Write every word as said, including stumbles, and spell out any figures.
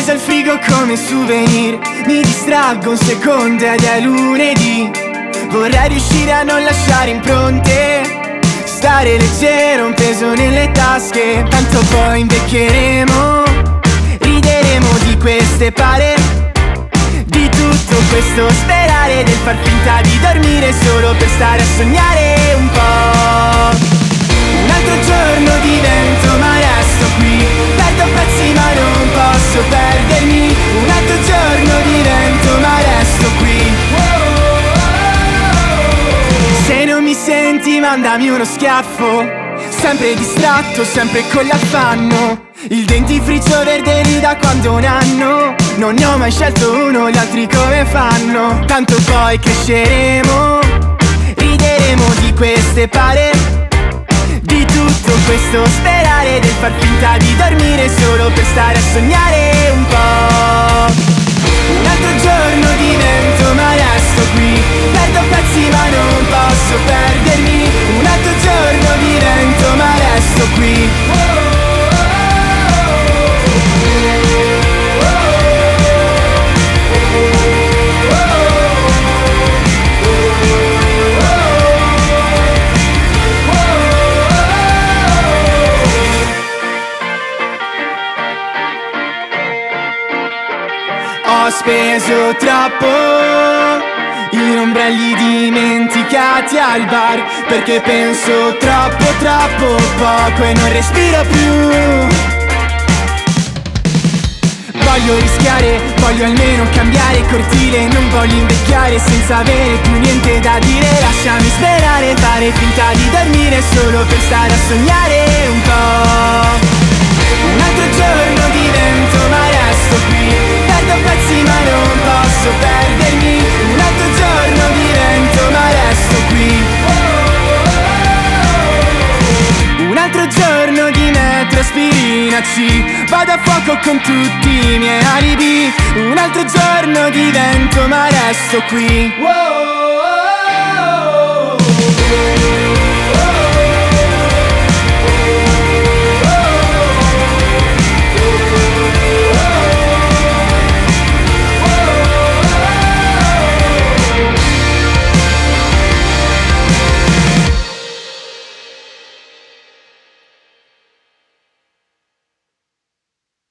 appesa al frigo come souvenir. Mi distraggo un secondo ed è lunedì. Vorrei riuscire a non lasciare impronte, stare leggero, un peso nelle tasche. Tanto poi invecchieremo, rideremo di queste pare, di tutto questo sperare, del far finta di dormire solo per stare a sognare un po'. Un altro giorno divento ma resto qui, perdo pezzi ma non posso perdermi. Un altro giorno divento ma resto qui. Se non mi senti mandami uno schiaffo, sempre distratto, sempre con l'affanno. Il dentifricio verde lì da quando un anno, non ne ho mai scelto uno, gli altri come fanno. Tanto poi cresceremo, rideremo di queste pare, di tutto questo sperare, del far finta di dormire solo per stare a sognare un po'. Un altro giorno divento ma resto qui, perdo pezzi ma non posso perdermi. Un altro giorno divento ma resto qui. Ho speso troppo in ombrelli dimenticati al bar, perché penso troppo troppo poco e non respiro più. Voglio rischiare, voglio almeno cambiare cortile, non voglio invecchiare senza avere più niente da dire. Lasciami sperare, fare finta di dormire solo per stare a sognare un po'. Un altro giorno divento ma resto qui, perdo pezzi ma non posso perdermi. Un altro giorno divento ma resto qui. Un altro giorno di metro aspirina C, vado a fuoco con tutti i miei alibi. Un altro giorno divento ma resto qui. Wow.